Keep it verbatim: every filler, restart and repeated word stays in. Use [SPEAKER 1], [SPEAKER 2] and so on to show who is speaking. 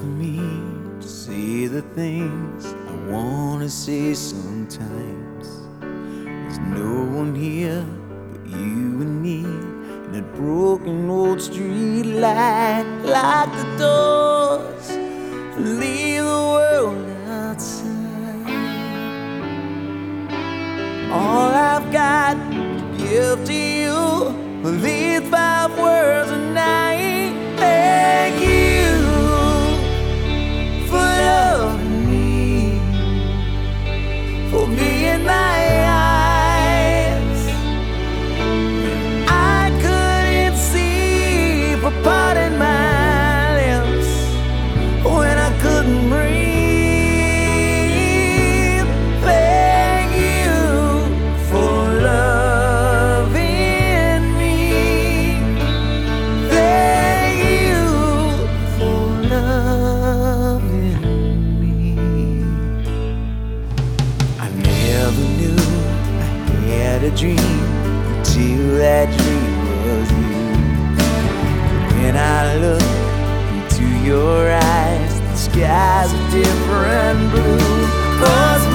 [SPEAKER 1] for me to say the things I wanna say sometimes. There's no one here but you and me, and that broken old street light. Lock the doors, leave the world outside. All I've got to give to you are these five words a night. Thank you for loving me, for being my eyes. I couldn't see, for parting my lips when I couldn't breathe. Thank you for loving me. Thank you for loving me. I never knew I had a dream until that dream was you. When I look into your eyes, the sky's a different blue. 'Cause